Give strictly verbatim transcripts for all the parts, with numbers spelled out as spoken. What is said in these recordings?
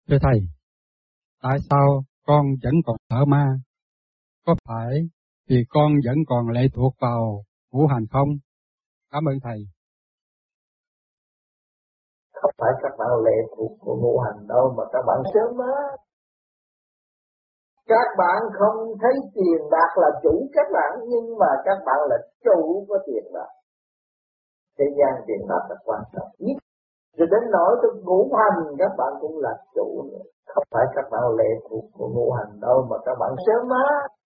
Thưa Thầy, tại sao con vẫn còn sợ ma? Có phải vì con vẫn còn lệ thuộc vào ngũ hành không? Cảm ơn Thầy. Không phải các bạn lệ thuộc của ngũ hành đâu, mà các bạn sớm má. Các bạn không thấy tiền bạc là chủ các bạn, nhưng mà các bạn là chủ của tiền bạc. Thế gian tiền bạc là quan trọng nhất. Rồi đến nỗi từ ngũ hành các bạn cũng là chủ nữa. Không phải các bạn lệ thuộc của ngũ hành đâu, mà các bạn sớm má.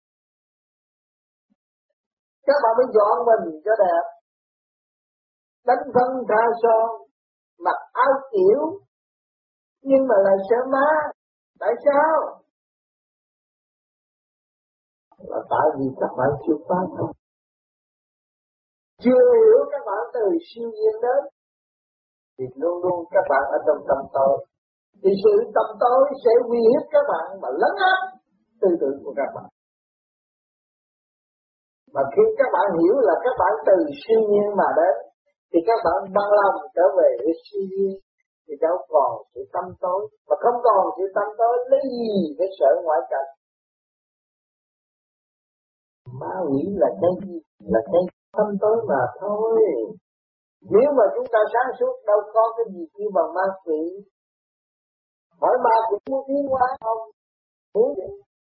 Các bạn mới dọn mình cho đẹp, đánh phân tha son, mặc áo kiểu, nhưng mà là sớm má. Tại sao? Là tại vì các bạn chưa phá thông, chưa hiểu các bạn từ siêu nhiên đến, thì luôn luôn các bạn ở trong tâm tối. Thì sự tâm tối sẽ uy hiếp các bạn mà lấn áp tư tưởng của các bạn. Mà khi các bạn hiểu là các bạn từ siêu nhiên mà đến, thì các bạn bằng lòng trở về với siêu nhiên, thì đâu còn sự tâm tối. Mà không còn sự tâm tối, lấy gì để sợ ngoại cảnh? Ma quỷ là cái gì? Là cái tâm tối mà thôi. Nếu mà chúng ta sáng suốt đâu có cái gì kêu bằng ma quỷ. Hỏi ma quỷ muốn tiến hóa không? Muốn chứ.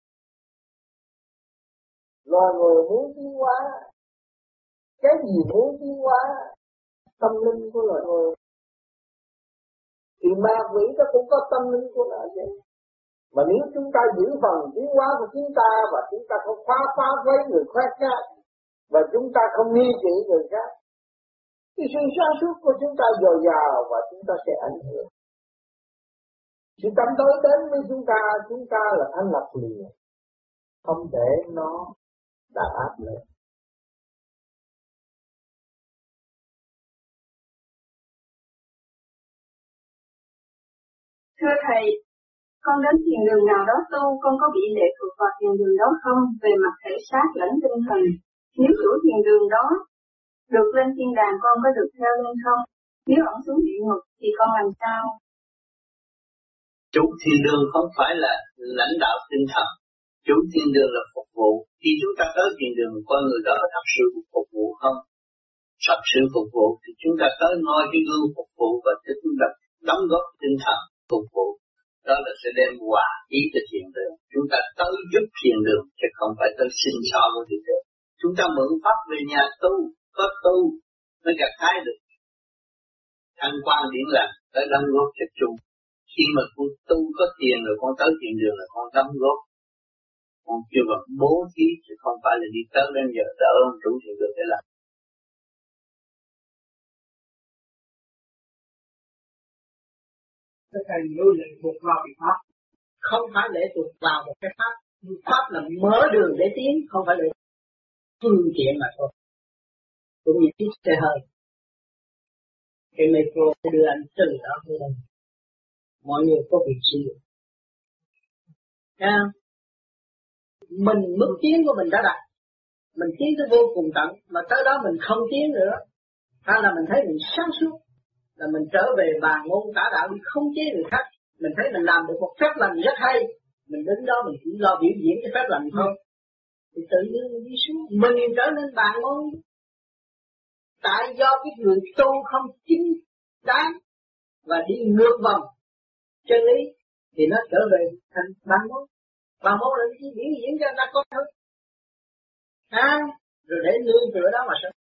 Loài người muốn tiến hóa. Cái gì muốn tiến hóa? Tâm linh của loài người. Thì ma quỷ nó cũng có tâm linh của nó chứ. Mà nếu chúng ta giữ phần tiến hóa của chúng ta, và chúng ta không phá phá với người khác khác, và chúng ta không nghi kỵ người khác, thì sự sáng suốt của chúng ta dồi dào và chúng ta sẽ ảnh hưởng. Sự tâm tối đến với chúng ta, chúng ta là thanh lập liền, không để nó đàn áp lên. Thưa Thầy, con đến thiền đường nào đó tu, con có bị lệ thuộc vào thiền đường đó không, về mặt thể xác lẫn tinh thần? Nếu chủ thiền đường đó được lên thiên đàng, con có được theo lên không? Nếu ổng xuống địa ngục thì con làm sao? Chủ thiền đường không phải là lãnh đạo tinh thần, chủ thiền đường là phục vụ. Khi chúng ta tới thiền đường, con người đó thật sự phục vụ không? Thật sự phục vụ thì chúng ta tới ngôi cái gương phục vụ, và chúng ta đóng góp tinh thần phục vụ. Đó là sẽ đem hòa ý cho thiền đường. Chúng ta tới giúp thiền đường, chứ không phải tới sinh sọ của thiền đường. Chúng ta mượn pháp về nhà tu, có tu mới gặt hái được thanh quan điển lành, tới đóng góp cho chung. Khi mà con tu có tiền rồi, con tới thiền đường là con đóng góp. Con chưa bằng bố thí, chứ không phải là đi tới đến giờ đỡ ông chủ thiền đường để làm. Cái thầy nuôi lệ thuộc vào cái pháp, không phải lệ thuộc vào một cái pháp. Pháp là mở đường để tiến, không phải là phương tiện mà thôi. Cũng như chiếc xe hơi, cái metro đưa anh từ đó tới đây, mọi người có việc sử dụng. À, mình mức tiến của mình đã đạt, mình tiến tới vô cùng tận, mà tới đó mình không tiến nữa, hay là mình thấy mình sáng suốt, là mình trở về bàn môn tả đạo, đi không chế người khác. Mình thấy mình làm được một phép lành rất hay, mình đứng đó mình chỉ lo biểu diễn cái phép lành thôi, thì tự nhiên mình đi xuống, mình trở nên bàn môn. Tại do cái người tu không chính đáng và đi ngược vòng chân lý, thì nó trở về thành bàn môn. Bàn môn là chỉ biểu diễn cho người ta coi thôi, à, rồi để nương tựa đó mà sao?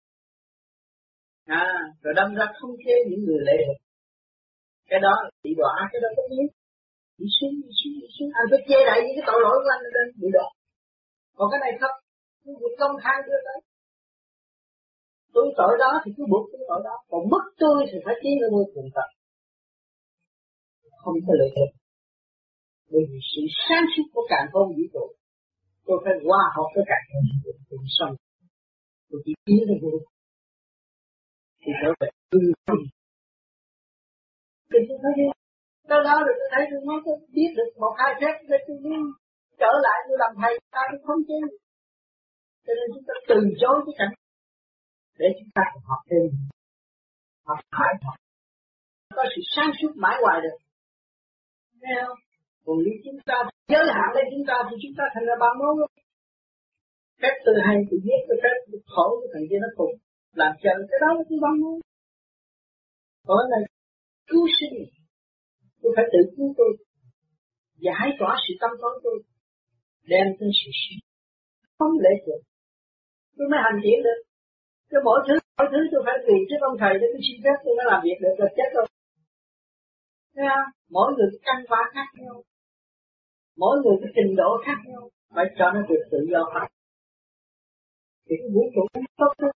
À, rồi đâm ra không chế những người lệ thuộc. Cái đó bị đọa, cái đó có biết. Đi xuống, đi xuống, đi xuống. Anh phải chê đậy những cái tội lỗi của anh lên, bị đọa. Còn cái này không, cứ việc công khai đưa tới. Tôi tội đó thì cứ buộc tôi tội đó. Còn mất tôi thì phải tiến lên ngôi cùng tận. Không có lệ thuộc. Bởi vì sự sáng suốt của càn khôn vũ trụ, tôi phải hòa hợp với càn khôn vũ trụ cùng sống. Tôi chỉ tiến lên ngôi thì trở về tư tâm. Thì tôi thấy đi, tới đó rồi tôi thấy tôi mới có biết được một hai phép, để tôi đi trở lại tôi làm thầy, ta cũng không chứ. Cho nên chúng ta từ chối cái cảnh, để chúng ta học thêm, học hỏi học. Có sự sáng suốt mãi hoài được. Thấy không? Còn nếu chúng ta giới hạn lên chúng ta thì chúng ta thành ra bằng môn luôn. Phép từ hay thì biết cái phép khổ cái thằng kia nó cùng làm chân cái đó là cái bằng môn. Còn là cứu sinh, tôi phải tự cứu tôi, giải tỏa sự tâm tối tôi, đem tới sự sinh, không lệ thuộc, tôi mới hành thiện được. Cái mỗi thứ, mỗi thứ tôi phải tùy trước ông thầy để tôi xin phép tôi mới làm việc được, là chết rồi. Thấy không? Mỗi người cái căn hóa khác nhau, mỗi người cái trình độ khác nhau, phải cho nó được tự do phát. Thì cái vũ trụ nó tốt hơn.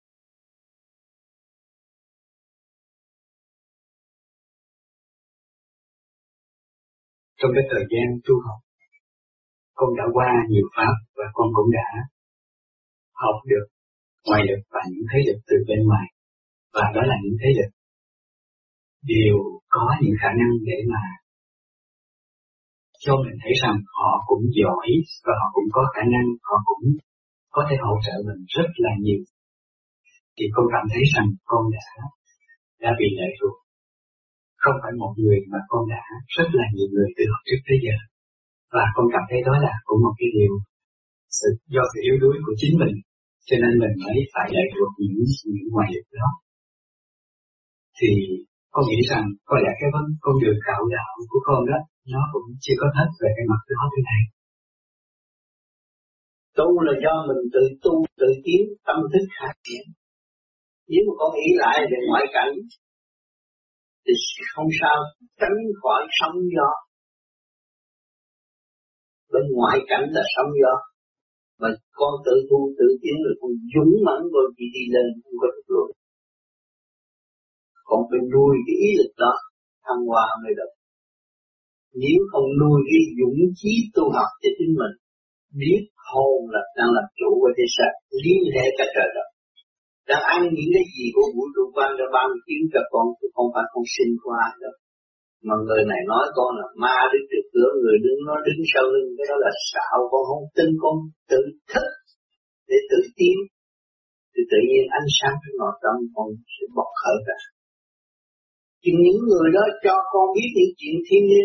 Trong cái thời gian tu học, con đã qua nhiều pháp và con cũng đã học được ngoại lực và những thế lực từ bên ngoài, và đó là những thế lực đều có những khả năng để mà cho mình thấy rằng họ cũng giỏi và họ cũng có khả năng, họ cũng có thể hỗ trợ mình rất là nhiều. Thì con cảm thấy rằng con đã đã bị lệ thuộc. Không phải một người mà con đã rất là nhiều người từ học trước tới giờ. Và con cảm thấy đó là cũng một cái điều sự, do sự yếu đuối của chính mình, cho nên mình mới phải lệ thuộc những, những ngoại lực đó. Thì con nghĩ rằng có lẽ cái vấn con đường khảo đạo của con đó, nó cũng chưa có hết về cái mặt đó thế này. Tu là do mình tự tu, tự tiến, tâm thức khác biệt. Nếu mà con nghĩ lại về ngoại cảnh thì không sao tránh khỏi sóng gió. Bên ngoại cảnh là sóng gió, mà con tự tu tự tiến rồi con dũng mãnh rồi chỉ đi lên không có được rồi. Con phải nuôi cái ý lực đó thăng hoa mới được. Nếu không nuôi cái dũng chí tu học cho chính mình, biết hồn là đang làm chủ của thế gian, liên hệ cả trời đất, đang ăn những cái gì của vũ trụ quan cho ban tiếng cho con, chứ không phải con sinh qua đâu. Mà người này nói con là ma đứng trước cửa, người đứng nó đứng sau lưng, cái đó là xạo, con không tin, con tự thức để tự tiến, thì tự nhiên ánh sáng trong nội tâm con sẽ bộc khởi ra. Thì những người đó cho con biết những chuyện thiên nhiên.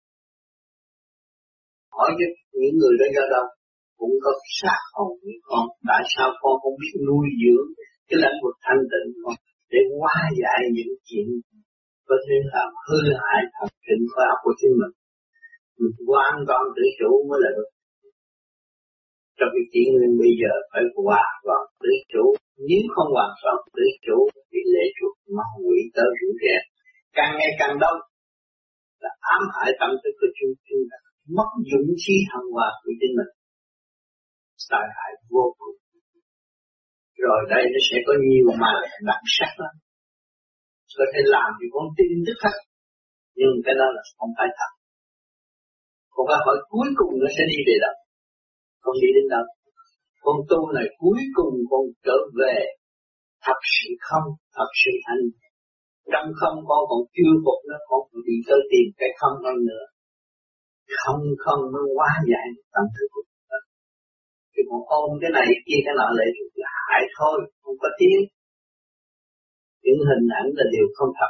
Hỏi cho những người đó do đâu? Cũng có sát hồn với con. Tại sao con không biết nuôi dưỡng cái lãnh vực thanh tịnh con để hóa giải những chuyện có thể làm hư hại thật trình khoa học của chính mình. Mình hoàn toàn tự chủ mới là được. Trong cái chuyện nên bây giờ phải hoàn toàn tự chủ. Nếu không hoàn toàn tự chủ thì lệ thuộc ma quỷ tới rủi ro. Càng ngày càng đông là ám hại tâm thức của chúng chúng ta, mất dũng khí thăng hoa của chính mình, tai hại vô cùng. Rồi đây nó sẽ có nhiều màn đặc sắc lắm, có thể làm thì con tin tức hết, nhưng cái đó là không phải thật. Còn câu hỏi cuối cùng nó sẽ đi về đâu? Con đi đến đâu? Con tu này cuối cùng con trở về thật sự không, thật sự thanh. Trong không con còn chưa phục nữa, con còn đi tới tìm cái không hơn nữa. Không không nó hóa giải tâm thức của chúng ta. Thì còn ôm cái này kia cái nọ lại là hại thôi, không có tiếng. Những hình ảnh là điều không thật.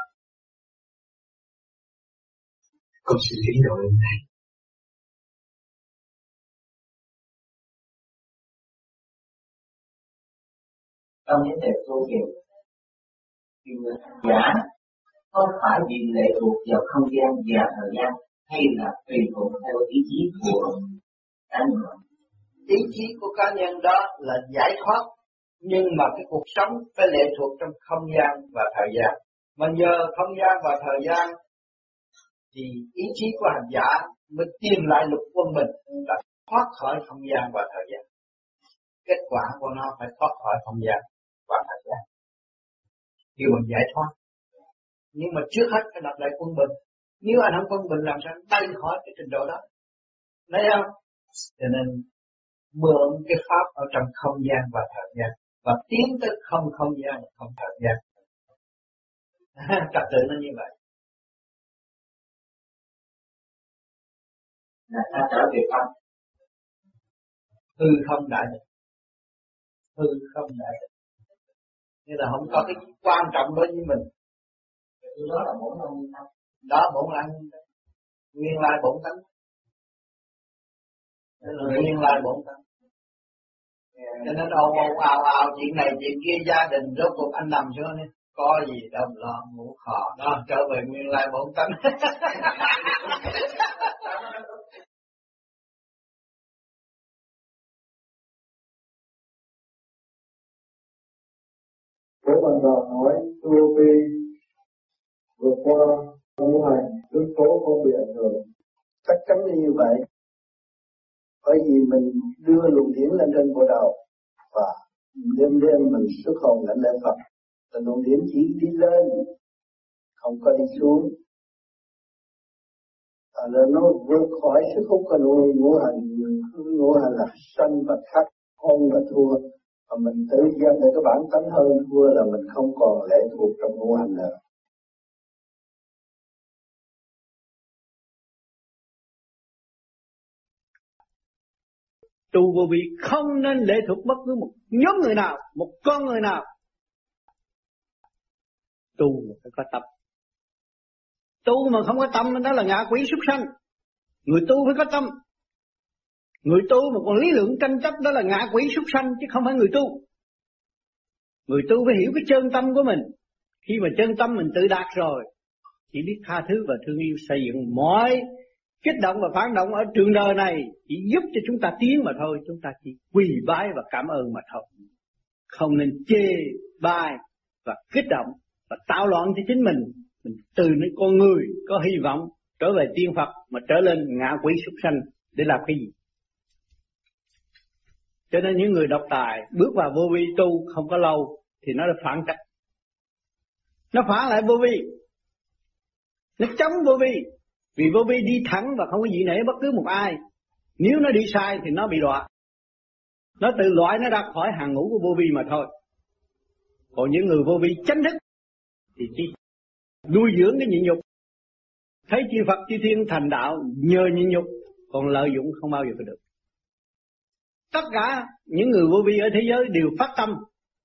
Con xin tiến độ lên này. Trong những đề tu hiểu, người giả có phải bị lệ thuộc vào không gian và thời gian, hay là tùy thuộc theo ý chí của cá nhân? Ý chí của cá nhân đó là giải thoát, nhưng mà cái cuộc sống phải lệ thuộc trong không gian và thời gian. Mà nhờ không gian và thời gian thì ý chí của hành giả mới tìm lại lục quân mình, là thoát khỏi không gian và thời gian. Kết quả của nó phải thoát khỏi không gian và thời gian, khi mình giải thoát. Nhưng mà trước hết phải lập lại quân bình. Nếu anh không quân bình làm sao bay khỏi cái trình độ đó? Thấy không? Cho nên mượn cái pháp ở trong không gian và thời gian, và tiến tới không không gian và không thời gian. Trật tự nó như vậy. Là ta trở về không? Hư không đại định. Hư không đại định. Nên là không có cái quan trọng đối với mình. Thì đó là bổn năng. Đó bổn năng. Nguyên lai bổn tánh. Nguyên lai bổn tánh. Cho nên ồn ồn ào ào chuyện này chuyện kia gia đình rốt cuộc anh nằm xuống đi. Có gì đâu lo ngủ khò đó, trở về nguyên lai bổn tánh. Của bạn đò nói tu vi vượt qua ngũ hành tướng tố không bị ảnh hưởng. Chắc chắn như vậy. Bởi vì mình đưa luồng điển lên trên bộ đầu và đêm đêm mình xuất hồn lãnh lễ Phật. Và luồng điển chỉ đi lên, không có đi xuống. À, là nó vượt khỏi sức hút của ngũ hành. Ngũ hành là sanh và khắc, hôn và thua. Mà mình tự giác để cái bản tánh hơn thua là mình không còn lệ thuộc trong ngũ hành nữa. Tu vô vi không nên lệ thuộc bất cứ một nhóm người nào, một con người nào. Tu mà phải có tâm. Tu mà không có tâm đó là ngạ quỷ súc sanh. Người tu phải có tâm. Người tu mà còn lý lượng tranh chấp đó là ngạ quỷ súc sanh chứ không phải người tu. Người tu phải hiểu cái chân tâm của mình. Khi mà chân tâm mình tự đạt rồi, chỉ biết tha thứ và thương yêu, xây dựng mọi kích động và phản động ở trường đời này chỉ giúp cho chúng ta tiến mà thôi. Chúng ta chỉ quỳ bái và cảm ơn mà thôi. Không nên chê bai và kích động và tạo loạn cho chính mình. Mình từ những con người có hy vọng trở về tiên Phật mà trở lên ngạ quỷ súc sanh để làm cái gì? Cho nên những người độc tài bước vào vô vi tu không có lâu thì nó đã phản cách. Nó phản lại vô vi. Nó chống vô vi. Vì vô vi đi thẳng và không có gì nể bất cứ một ai. Nếu nó đi sai thì nó bị đọa. Nó tự loại nó ra khỏi hàng ngũ của vô vi mà thôi. Còn những người vô vi chánh thức thì chỉ nuôi dưỡng cái nhịn nhục. Thấy chư Phật chư Thiên thành đạo nhờ nhịn nhục. Còn lợi dụng không bao giờ có được. Tất cả những người vô vi ở thế giới đều phát tâm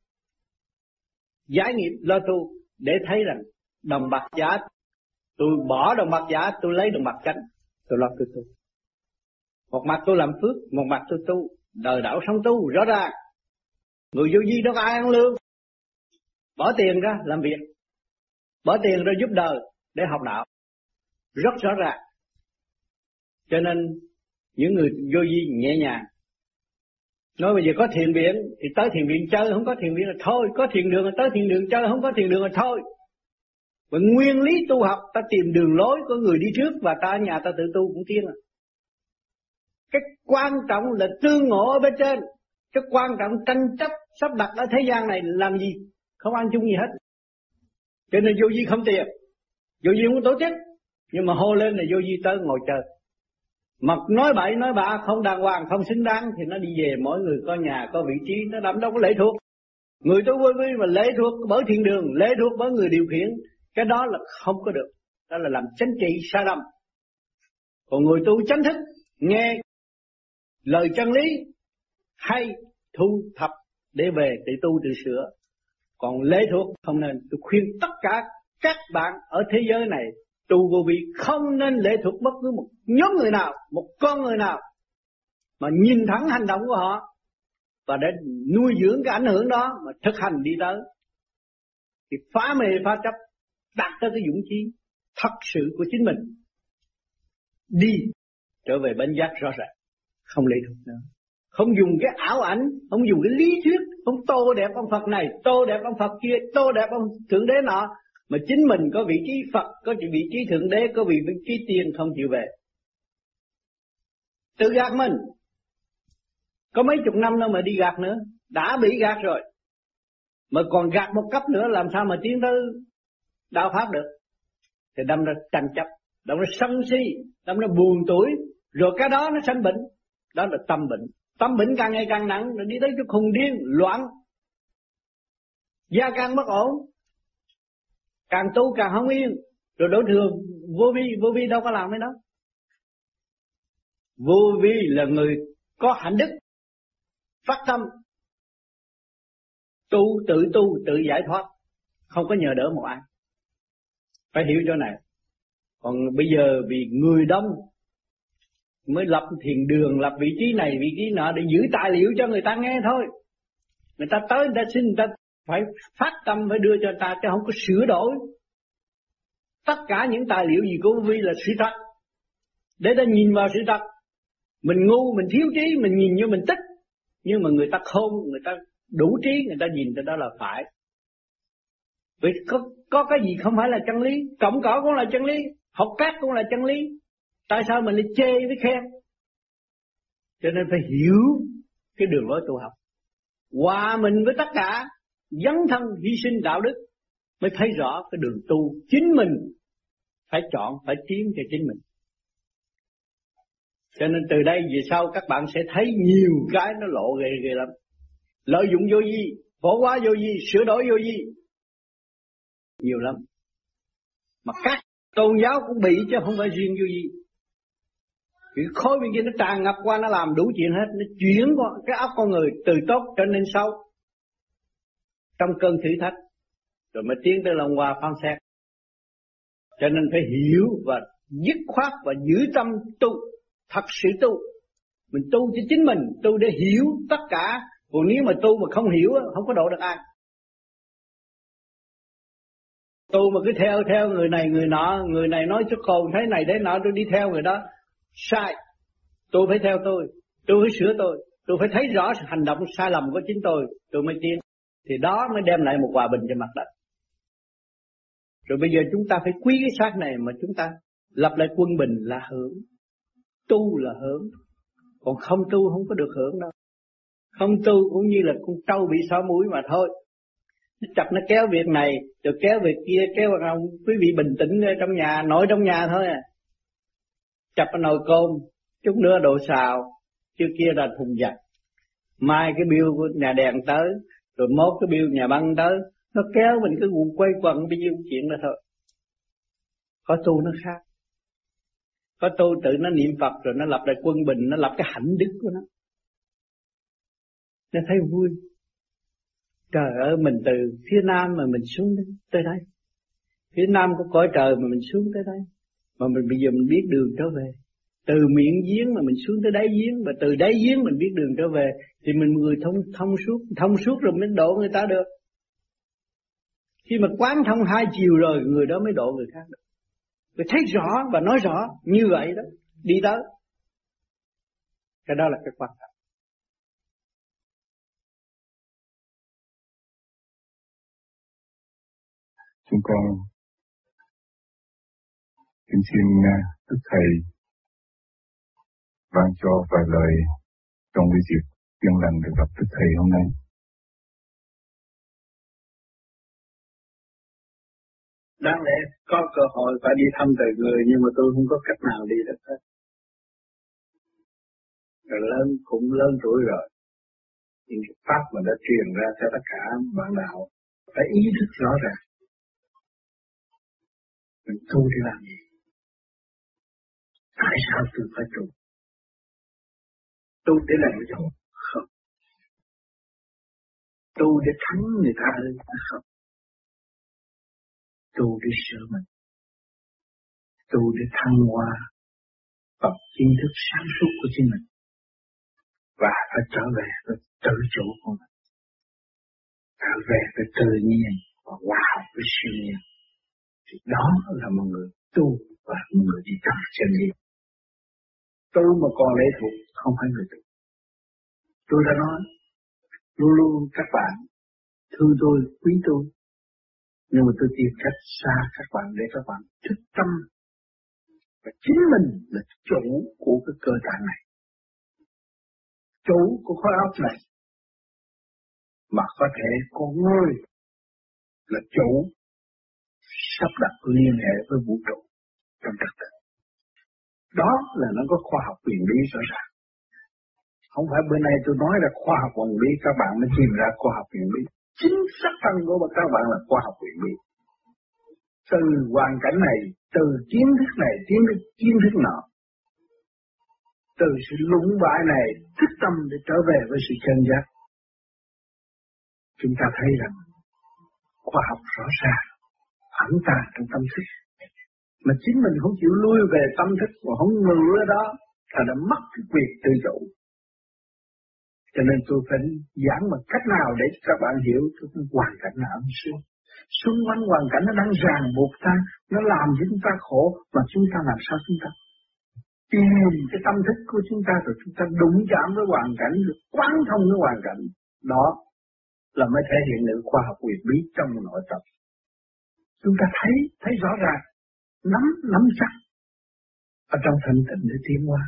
giải nghiệp lo tu để thấy rằng đồng bạc giả, tôi bỏ đồng bạc giả, tôi lấy đồng bạc chánh, tôi lo tôi tu. Một mặt tôi làm phước, một mặt tôi tu, đời đạo sống tu rõ ràng. Người vô vi đâu có ai ăn lương, bỏ tiền ra làm việc, bỏ tiền ra giúp đời để học đạo, rất rõ ràng. Cho nên những người vô vi nhẹ nhàng. Nói bây giờ có thiền viện thì tới thiền viện chơi, không có thiền viện là thôi. Có thiền đường là tới thiền đường chơi, không có thiền đường là thôi. Và nguyên lý tu học ta tìm đường lối của người đi trước và ta ở nhà ta tự tu cũng tiến à. Cái quan trọng là tương ngộ ở bên trên. Cái quan trọng tranh chấp sắp đặt ở thế gian này làm gì? Không ăn chung gì hết. Cho nên vô vi không tiền. Vô vi không tổ chức. Nhưng mà hô lên là vô vi tới ngồi chơi. Mà nói bậy nói bạ không đàng hoàng không xứng đáng thì nó đi về. Mỗi người có nhà có vị trí, nó đâm đâu có lệ thuộc. Người tu vô vi mà lệ thuộc bởi thiên đường, lệ thuộc bởi người điều khiển, cái đó là không có được. Đó là làm chánh trị sai lầm. Còn người tu chánh thức nghe lời chân lý hay thu thập để về tự tu tự sửa. Còn lệ thuộc không nên. Tôi khuyên tất cả các bạn ở thế giới này tu vô vi không nên lệ thuộc bất cứ một nhóm người nào, một con người nào, mà nhìn thẳng hành động của họ và để nuôi dưỡng cái ảnh hưởng đó mà thực hành đi tới thì phá mê phá chấp, đạt tới cái dũng khí thật sự của chính mình, đi trở về bến giác rõ ràng, không lệ thuộc nữa, không dùng cái ảo ảnh, không dùng cái lý thuyết, không tô đẹp ông Phật này, tô đẹp ông Phật kia, tô đẹp ông Thượng Đế nọ, mà chính mình có vị trí Phật, có vị trí Thượng Đế, có vị trí Tiên không chịu về. Tự gạt mình. Có mấy chục năm đâu mà đi gạt nữa. Đã bị gạt rồi. Mà còn gạt một cấp nữa làm sao mà tiến tới đạo Pháp được. Thì đâm ra tranh chấp, đâm ra sân si, đâm ra buồn tuổi. Rồi cái đó nó sanh bệnh. Đó là tâm bệnh. Tâm bệnh càng ngày càng nặng, rồi đi tới cái khùng điên, loạn. Gia càng bất ổn. Càng tu càng không yên. Rồi đổ thừa vô vi, vô vi đâu có làm cái đó. Vô vi là người có hạnh đức, phát tâm, tu tự tu tự giải thoát, không có nhờ đỡ một ai. Phải hiểu chỗ này. Còn bây giờ vì người đông mới lập thiền đường, lập vị trí này vị trí nọ để giữ tài liệu cho người ta nghe thôi. Người ta tới người ta xin, người ta phải phát tâm phải đưa cho người ta, chứ không có sửa đổi. Tất cả những tài liệu gì của Vi là sự thật, để ta nhìn vào sự thật. Mình ngu, mình thiếu trí, mình nhìn như mình tích, nhưng mà người ta khôn, người ta đủ trí, người ta nhìn cho đó là phải. Vì có, có cái gì không phải là chân lý, cộng cỏ cũng là chân lý, học cát cũng là chân lý. Tại sao mình lại chê với khen? Cho nên phải hiểu cái đường lối tu học, hòa mình với tất cả, dấn thân hy sinh đạo đức, mới thấy rõ cái đường tu chính mình phải chọn, phải tiến cho chính mình. Cho nên từ đây về sau các bạn sẽ thấy nhiều cái nó lộ ghê ghê lắm. Lợi dụng vô vi, bỏ quá vô vi, sửa đổi vô vi, nhiều lắm. Mà các tôn giáo cũng bị chứ không phải riêng vô vi. Cái khối bên kia nó tràn ngập qua, nó làm đủ chuyện hết, nó chuyển qua cái óc con người từ tốt trở nên xấu trong cơn thử thách, rồi mới tiến tới lòng hòa phán xét. Cho nên phải hiểu và dứt khoát và giữ tâm tu, thật sự tu. Mình tu cho chính mình, tu để hiểu tất cả. Còn nếu mà tu mà không hiểu, không có độ được ai. Tu mà cứ theo theo người này người nọ, người này nói chút khôn thế này thế nọ, tôi đi theo người đó, sai. Tôi phải theo tôi, tôi phải sửa tôi, tôi phải thấy rõ sự hành động sai lầm của chính tôi, tôi mới tiến. Thì đó mới đem lại một hòa bình cho mặt đất. Rồi bây giờ chúng ta phải quý cái xác này mà chúng ta lập lại quân bình là hưởng. Tu là hưởng, còn không tu không có được hưởng đâu. Không tu cũng như là con trâu bị xỏ mũi mà thôi. Nó chặt nó kéo việc này, rồi kéo việc kia, kéo vào ông. Quý vị bình tĩnh ở trong nhà, nội trong nhà thôi à. Chặt cái nồi cơm, chút nữa đổ xào, trước kia là thùng giặt. Mai cái bill của nhà đèn tới, rồi mốt cái bill nhà băng tới, nó kéo mình cứ quay quần bao nhiêu chuyện đó thôi. Có tu nó khác. Có tu tự nó niệm Phật rồi nó lập lại quân bình, nó lập cái hạnh đức của nó. Nó thấy vui. Trời ơi, mình từ phía Nam mà mình xuống đến, tới đây. Phía Nam có cõi trời mà mình xuống tới đây. Mà mình bây giờ mình biết đường trở về. Từ miệng giếng mà mình xuống tới đáy giếng, và từ đáy giếng mình biết đường trở về, thì mình người thông thông suốt, thông suốt rồi mới độ người ta được. Khi mà quán thông hai chiều rồi, người đó mới độ người khác được. Phải thấy rõ và nói rõ như vậy đó, đi tới. Cái đó là cái quan trọng. Chúng con xin xin Đức Thầy ban cho vài lời trong cái dịp duyên lành được gặp Đức Thầy hôm nay. Đáng lẽ có cơ hội phải đi thăm đời người, nhưng mà tôi không có cách nào đi được hết. Rồi lớn cũng lớn tuổi rồi, những cái pháp mà đã truyền ra cho tất cả bạn đạo phải ý thức rõ ràng. Mình tu để làm gì? Tại sao tôi phải tu? Tu để làm gì? Không. Tu để thắng người ta ư? Không. Tu để sửa mình. Tu để thăng hoa tập kiến thức sáng suốt của chính mình. Và phải trở về với tự chủ của mình. Trở về với tự nhiên và hòa hợp với siêu nhiên. Thì đó là một người tu và một người đi trong chân lý. Tu mà còn lệ thuộc không phải người tu. Tôi đã nói, luôn luôn các bạn thương tôi, quý tôi, nhưng mà tôi tìm cách xa các bạn để các bạn thức tâm. Và chính mình là chủ của cái cơ tạng này, chủ của khối óc này, mà có thể con người là chủ sắp đặt liên hệ với vũ trụ trong trật tự. Đó là nó có khoa học quyền bí rõ ràng. Không phải bữa nay tôi nói là khoa học quyền bí, các bạn mới tìm ra khoa học quyền bí. Chính xác thân của các bạn là khoa học quyền bí. Từ hoàn cảnh này, từ kiến thức này, kiến thức, kiến thức nọ, từ sự lũng bại này, thức tâm để trở về với sự chân giác. Chúng ta thấy rằng khoa học rõ ràng ẩn tàng trong tâm thức, Mà chính mình không chịu lui về tâm thức mà không ngự ở đó, thì đã mất cái quyền tự chủ. Cho nên tôi phải giảng một cách nào để các bạn hiểu cái hoàn cảnh là âm sư. Xung quanh hoàn cảnh nó đang ràng buộc ta, nó làm cho chúng ta khổ, mà chúng ta làm sao chúng ta tìm cái tâm thức của chúng ta rồi chúng ta đụng chạm với hoàn cảnh, rồi quán thông với hoàn cảnh. Đó là mới thể hiện được khoa học quyền bí trong nội tâm. Chúng ta thấy, thấy rõ ràng, nắm, nắm chắc ở trong thanh tịnh để tiến hóa.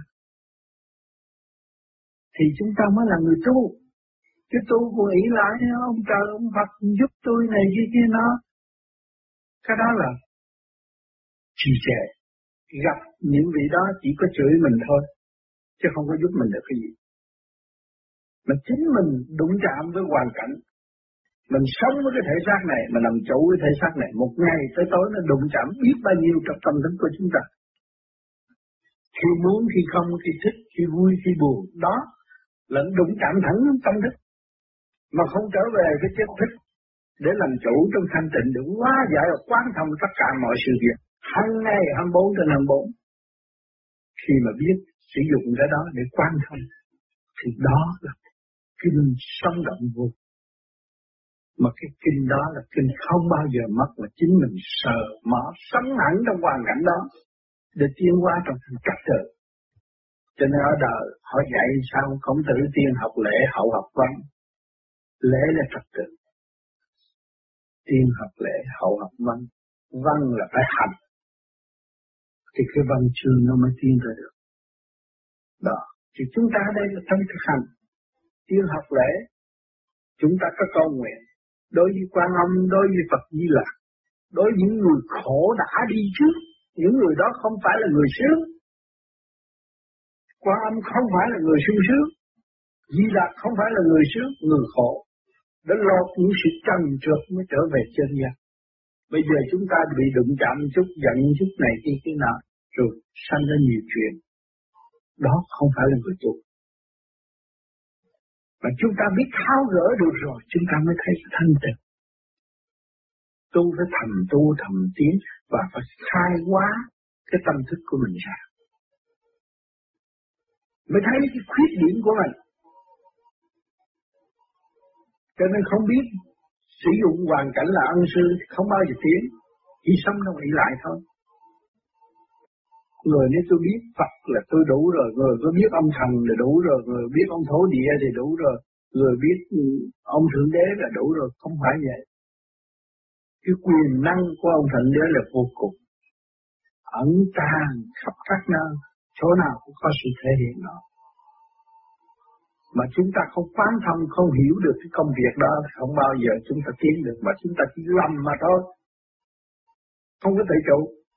Thì chúng ta mới là người tu. Chứ tu của ý lại, ông trời, ông Phật giúp tôi này kia kia nó. Cái đó là trì trệ. Gặp những vị đó chỉ có chửi mình thôi, chứ không có giúp mình được cái gì. Mà chính mình đụng chạm với hoàn cảnh. Mình sống với cái thể xác này, mà làm chủ với thể xác này, một ngày tới tối nó đụng chạm biết bao nhiêu trong tâm thức của chúng ta. Khi muốn, khi không, khi thích, khi vui, khi buồn, đó là đụng chạm thẳng tâm thức. Mà không trở về cái chất thức để làm chủ trong thanh tịnh, để hóa giải và quán thông tất cả mọi sự việc. Hàng ngày hai mươi bốn trên hai mươi bốn. Khi mà biết sử dụng cái đó để quán thông, thì đó là kinh sống động vô. Mà cái kinh đó là kinh không bao giờ mất, mà chính mình sờ mó sống hẳn trong hoàn cảnh đó để tiến hóa trong trật tự. Cho nên ở đời họ dạy sao Khổng Tử tiên học lễ, hậu học văn. Lễ là trật tự, tiên học lễ, hậu học văn. Văn là phải hành, thì cái văn chương nó mới tiến ra được. Đó, thì chúng ta đây là trong thực hành. Tiên học lễ, chúng ta có cầu nguyện đối với Quan Âm, đối với Phật Di Lặc, đối với những người khổ đã đi trước. Những người đó không phải là người sướng. Quan Âm không phải là người sung sướng. Di Lặc không phải là người sướng, người khổ. Đã lọt những sự trần trượt mới trở về chân gian. Bây giờ chúng ta bị đụng chạm chút, giận chút này kia kia nào, rồi sanh ra nhiều chuyện. Đó không phải là người tu. Mà chúng ta biết tháo gỡ được rồi, chúng ta mới thấy thanh tịnh. Tu phải thầm tu, thầm tiến, và phải khai hóa cái tâm thức của mình ra. Mới thấy cái khuyết điểm của mình. Cho nên không biết sử dụng hoàn cảnh là ân sư, không bao giờ tiến, chỉ sống trong ý lại thôi. Người nếu tôi biết Phật là tôi đủ rồi, người có biết ông thần là đủ rồi, người biết ông thổ địa thì đủ rồi, người biết ông thượng đế là đủ rồi, không phải vậy. Cái quyền năng của ông thượng đế là vô cùng, ẩn tàng khắp các nơi, chỗ nào cũng có sự thể hiện đó. Mà chúng ta không quán thông, không hiểu được cái công việc đó, không bao giờ chúng ta tiến được, mà chúng ta chỉ lầm mà thôi, không có tự chủ.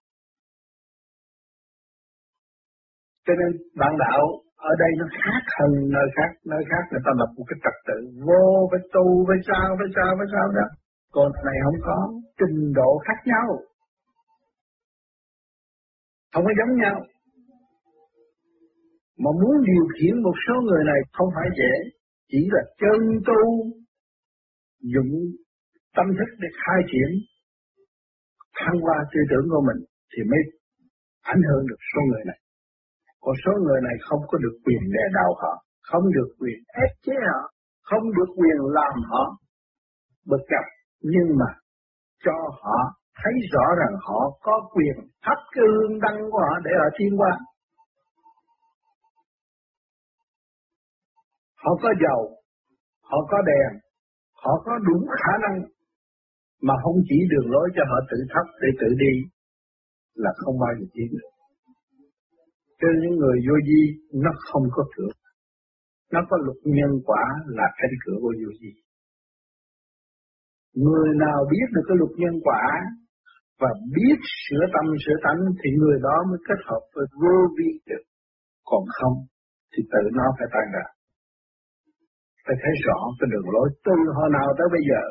Cho nên bạn đạo ở đây nó khác hơn nơi khác, nơi khác người ta lập một cái trật tự vô, phải tu, phải sao, phải sao, phải sao đó. Còn này không có, trình độ khác nhau, không có giống nhau. Mà muốn điều khiển một số người này không phải dễ, chỉ là chân tu, dụng tâm thức để khai triển, thăng hoa tư tưởng của mình thì mới ảnh hưởng được số người này. Còn số người này không có được quyền đè đầu họ, không được quyền ép chế họ, không được quyền làm họ bực dọc, nhưng mà cho họ thấy rõ rằng họ có quyền thắp cái hương đăng của họ để họ tiến qua. Họ có dầu, họ có đèn, họ có đủ khả năng, mà không chỉ đường lối cho họ tự thắp để tự đi là không bao giờ tiến được. Cho nên những người vô vi nó không có cửa, nó có luật nhân quả là cánh cửa của vô vi. Người nào biết được cái luật nhân quả và biết sửa tâm sửa tánh thì người đó mới kết hợp với vô vi được. Còn không thì tự nó phải tan ra. Phải thấy rõ cái đường lối từ hồi nào tới bây giờ.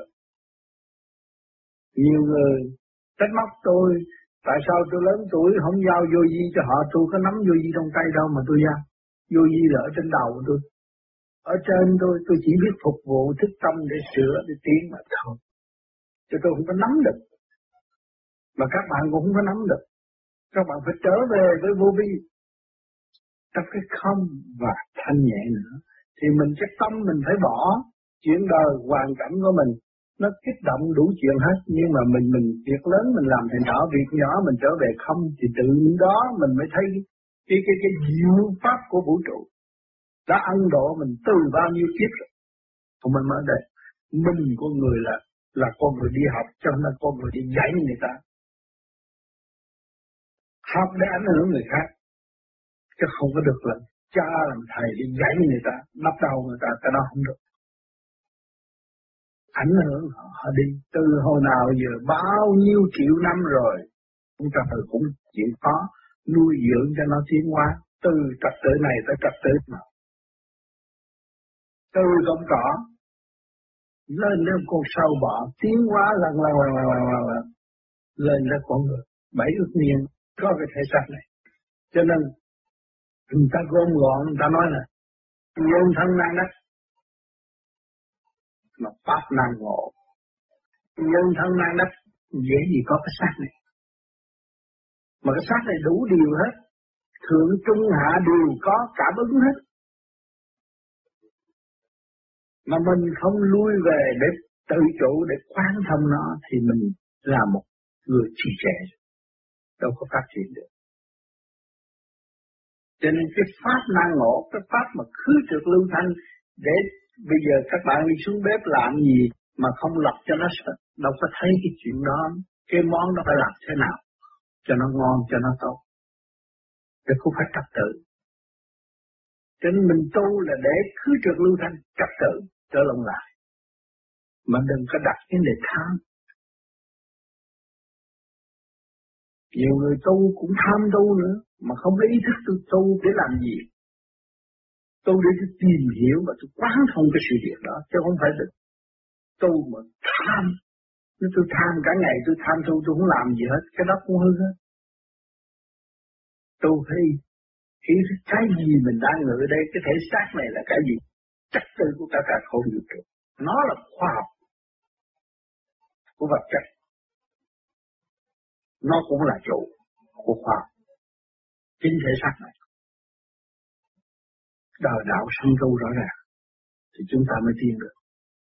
Nhiều người trách móc tôi, tại sao tôi lớn tuổi không giao vô vi cho họ, tôi có nắm vô vi trong tay đâu mà tôi giao. Vô vi là ở trên đầu tôi. Ở trên tôi, tôi chỉ biết phục vụ thức tâm để sửa, để tiến mà thôi. Chứ tôi không có nắm được. Mà các bạn cũng không có nắm được. Các bạn phải trở về với vô vi, trong cái không và thanh nhẹ nữa, thì mình cái tâm mình phải bỏ chuyện đời hoàn cảnh của mình, nó kích động đủ chuyện hết, nhưng mà mình mình việc lớn mình làm thì nhỏ, việc nhỏ mình trở về không, thì tự đó mình mới thấy cái cái cái diệu pháp của vũ trụ đã ân độ mình từ bao nhiêu kiếp rồi. Còn mình mới đây, mình con người là là con người đi học, cho nên con người đi dạy người ta, học để ảnh hưởng người khác, chứ không có được là cha làm thầy đi dạy người ta, đắp đầu người ta, cái đó không được. Ảnh hưởng họ, họ đi từ hồi nào giờ bao nhiêu triệu năm rồi, chúng ta phải cũng chịu khó nuôi dưỡng cho nó tiến hóa từ trật tự này tới trật tự nào, từ công cỏ lên đến con sâu bọ tiến hóa lần lần lần lần lần lần, lần. lên đến con người bảy ước niên có cái thể xác này. Cho nên người ta gom gọn, người ta nói là nhân thân nan đắc mà pháp nan ngộ. Nhân thân nan đắc dễ gì có cái xác này, mà cái xác này đủ điều hết, thượng trung hạ đều có cảm ứng hết, mà mình không lui về để tự chủ, để quán thông nó, thì mình là một người trì trệ, đâu có phát triển được. Cho nên cái pháp nan ngộ, cái pháp mà khứ trực lưu thanh, để bây giờ các bạn đi xuống bếp làm gì mà không lập cho nó sạch, đâu có thấy cái chuyện đó, cái món đó phải làm thế nào cho nó ngon, cho nó tốt, để không phải trật tự. Cho nên mình tu là để khứ trực lưu thanh, trật tự trở lộn lại, mà đừng có đặt vấn đề tham. Nhiều người tu cũng tham tu nữa, mà không có ý thức tôi tu để làm gì. Tu để tôi tìm hiểu và tôi quán thông cái sự việc đó, chứ không phải được tu mà tham. Nếu tôi tham cả ngày, tôi tham tu, tôi không làm gì hết, cái đó cũng hư hết. Tu phải ý thức cái gì mình đang ngự đây, cái thể xác này là cái gì? Trật tự của cả cả không vũ trụ. Nó là khoa học của vật chất. Nó cũng là chủ của khoa học. Chính thể xác này. Đời đạo sanh tu rõ ràng, thì chúng ta mới tiến được.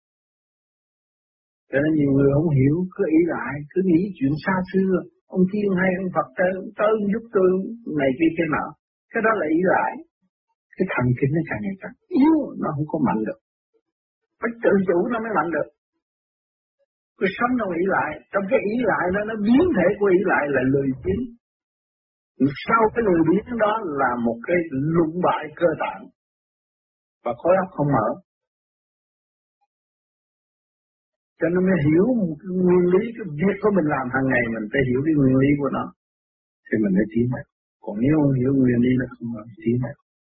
Cho nên nhiều người không hiểu, cứ ý lại, cứ nghĩ chuyện xa xưa, ông Thiên hay ông Phật tới, tới giúp tôi này kia kia nọ. Cái đó là ý lại. Cái thần kinh nó càng ngày càng yếu, nó không có mạnh được. Phải tự chủ nó mới mạnh được. Cái sống nó ý lại, trong cái ý lại đó, nó biến thể của ý lại là lười biếng. Sau cái lười biếng đó là một cái lụng bại cơ tạng và khối óc không mở. Cho nên mới hiểu một cái nguyên lý, cái việc của mình làm hàng ngày mình phải hiểu cái nguyên lý của nó, thì mình mới tiến được. Còn nếu không hiểu nguyên lý là không có tiến được.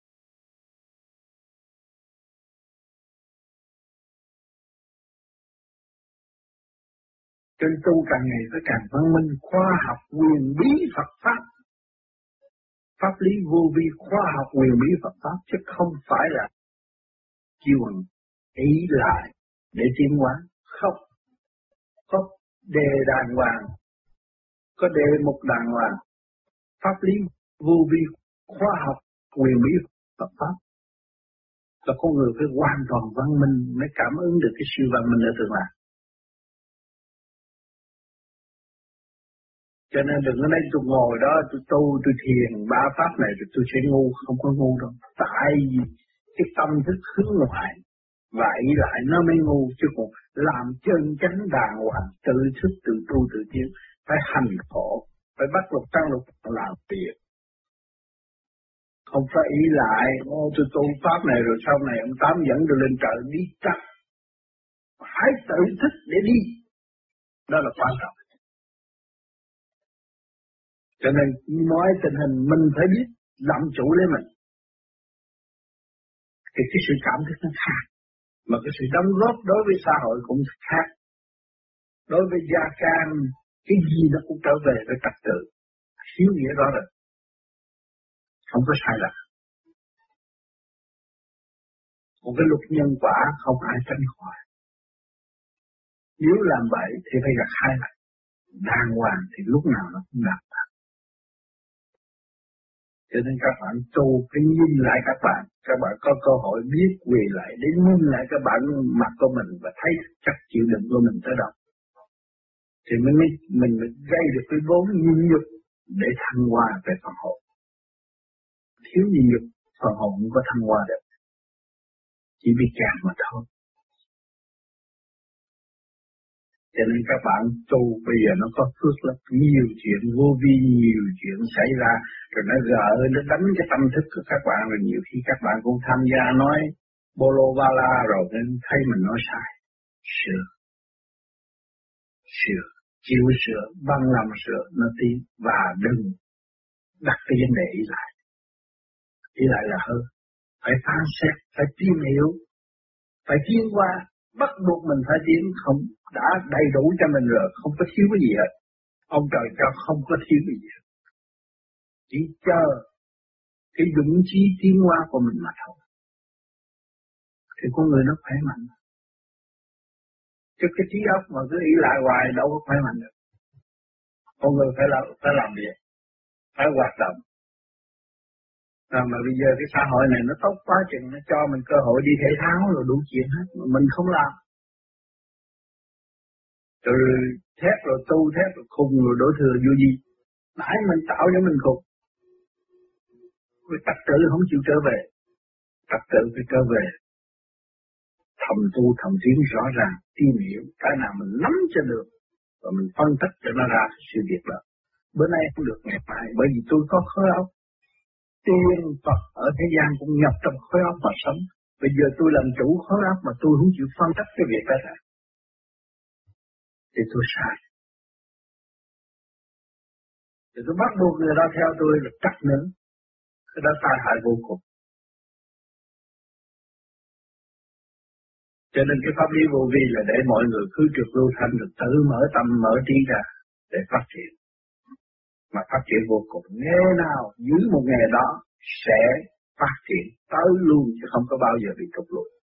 Trên tu càng ngày phải càng văn minh, khoa học quyền bí Phật Pháp. Pháp lý vô vi, khoa học quyền bí Phật Pháp, chứ không phải là chiêu ý lại để tiến hóa. Không. Có đề đàng hoàng, có đề mục đàng hoàng. Pháp lý vô vi, khoa học quyền bí Phật Pháp. Là con người phải hoàn toàn văn minh mới cảm ứng được cái siêu văn minh ở tương lai. Cho nên đừng có nói tôi ngồi đó, tôi tu, tôi thiền, ba pháp này rồi tôi sẽ ngu, không có ngu đâu. Tại vì cái tâm thức hướng ngoại, và ý lại nó mới ngu, chứ còn làm chân chánh đàng hoàng, tự thức, tự tu, tự tiến, phải hành khổ, phải bắt lục tăng lục làm việc. Không phải ý lại, ô tôi tu pháp này rồi sau này ông Tám dẫn tôi lên trời đi chắc. Phải tự thức để đi. Đó là quan trọng. Cho nên nói tình hình mình phải biết làm chủ lấy mình. Thì cái sự cảm thức nó khác. Mà cái sự đóng góp đối với xã hội cũng khác. Đối với gia can, cái gì nó cũng trở về với trật tự. Hiếu nghĩa đó rồi. Không có sai lầm. Còn cái luật nhân quả không ai tránh khỏi. Nếu làm vậy thì phải gặt hai lại. Đàng hoàng thì lúc nào nó cũng đạt. Cho nên các bạn tu phải nhìn lại các bạn, các bạn có cơ hội biết quỳ lại để nhìn lại các bạn mặt của mình và thấy chắc chịu đựng của mình tới đâu. Thì mình mới mình mới gây được cái vốn nhịn nhục để thăng hoa về phần hồn. Thiếu nhịn nhục phần hồn không có thăng hoa được, chỉ bị kẹt mà thôi. Cho nên các bạn tu bây giờ nó có phước lắm, nhiều chuyện vô vi, nhiều chuyện xảy ra, rồi nó gỡ, nó đánh cái tâm thức của các bạn, rồi nhiều khi các bạn cũng tham gia nói bô lô ba la rồi nên thấy mình nói sai. Sửa, sửa, chịu sửa, bằng lòng sửa, nó tiến, và đừng đặt cái vấn đề ý lại. Ý lại là hơn, phải phán xét, phải tìm hiểu, phải tiến qua, bắt buộc mình phải tiến, không đã đầy đủ cho mình rồi, không có thiếu cái gì hết. Ông trời cho không có thiếu cái gì hết. Chỉ chờ cái dũng chí tiến hóa của mình mà thôi. Thì con người nó khỏe mạnh. Chứ cái trí óc mà cứ ý lại hoài đâu có khỏe mạnh được. Con người phải làm, phải làm việc, phải hoạt động. À, mà bây giờ cái xã hội này nó tốt quá chừng, nó cho mình cơ hội đi thể thao rồi đủ chuyện hết, mà mình không làm. Rồi thét rồi tu, thét rồi khùng rồi đổ thừa vô gì. Nãy mình tạo cho mình khùng. Cái trật tự không chịu trở về. Trật tự phải trở về. Thầm tu, thầm tiến rõ ràng, tìm hiểu, cái nào mình nắm cho được, và mình phân tích cho nó ra sự việc đó. Bữa nay không được ngày mai, bởi vì tôi có khối óc. Tiên Phật ở thế gian cũng nhập trong khối óc mà sống. Bây giờ tôi làm chủ khối óc mà tôi không chịu phân tích cái việc đó ra, thì tôi sai. Thì tôi bắt buộc người đó theo tôi là cắt nữa. Cái đó tai hại vô cùng. Cho nên cái pháp lý vô vi là để mọi người cứ trượt lưu thanh được tự mở tâm mở trí ra để phát triển. Mà phát triển vô cùng. Nghề nào giữ một nghề đó sẽ phát triển tới luôn chứ không có bao giờ bị trục lùi.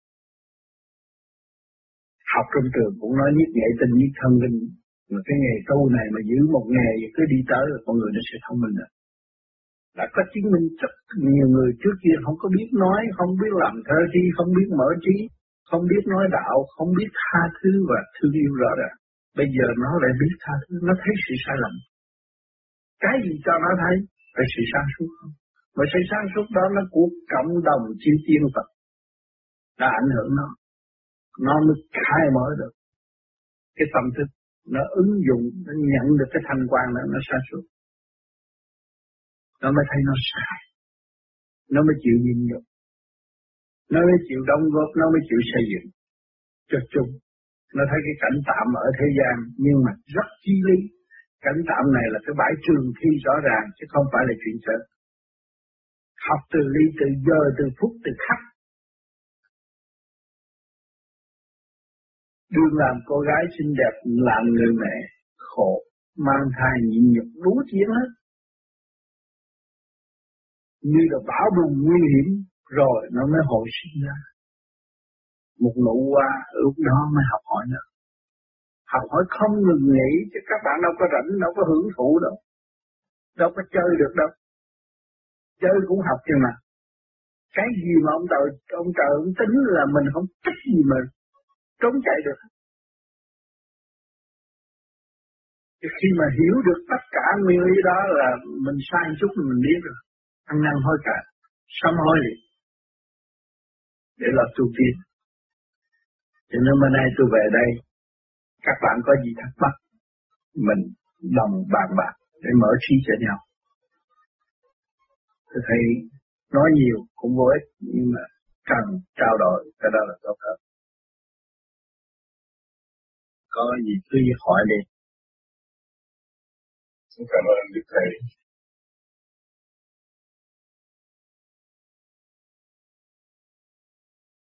Học trong trường cũng nói nhất nghệ tinh nhất thân linh. Mà cái nghề tu này mà giữ một nghề cứ đi tới là con người nó sẽ thông minh rồi. Đã có chứng minh rất nhiều người trước kia không có biết nói, không biết làm thơ trí, không biết mở trí, không biết nói đạo, không biết tha thứ và thương yêu rõ ràng. Bây giờ nó lại biết tha thứ, nó thấy sự sai lầm. Cái gì cho nó thấy? Phải sự sáng suốt không? Mà sự sáng suốt đó nó của cộng đồng chư tiên Phật đã ảnh hưởng nó. Nó mới khai mở được cái tâm thức, nó ứng dụng, nó nhận được cái thanh quan đó, nó sáng suốt. Nó mới thấy nó sai. Nó mới chịu nhìn nhận. Nó mới chịu đóng góp, nó mới chịu xây dựng cho chung. Nó thấy cái cảnh tạm ở thế gian nhưng mà rất chi lý. Cảnh tạm này là cái bãi trường thi rõ ràng chứ không phải là chuyện sợ. Học từ ly, từ giờ, từ phút, từ khắc. Đương làm cô gái xinh đẹp, làm người mẹ khổ, mang thai nhịn nhục đủ chuyện hết. Như là bão bùng nguy hiểm rồi nó mới hồi sinh ra. Một nụ hoa lúc đó mới học hỏi nữa. Học hỏi không ngừng nghỉ chứ các bạn đâu có rảnh, đâu có hưởng thụ đâu. Đâu có chơi được đâu. Chơi cũng học chứ mà. Cái gì mà ông trời, ông trời ông tính là mình không thích gì mà trốn chạy được. Thì khi mà hiểu được tất cả nguyên lý đó là mình sai chút mình biết rồi. Ăn năn hối cải, sám hối liền. Để làm tu tiên. Cho nên bữa nay tôi về đây, các bạn có gì thắc mắc, mình đồng bàn bạc để mở trí cho nhau. Tôi thấy nói nhiều cũng vô ích, nhưng mà cần trao đổi, cái đó là tốt hơn. Có gì cứ hỏi đi. Xin cảm ơn Đức Thầy.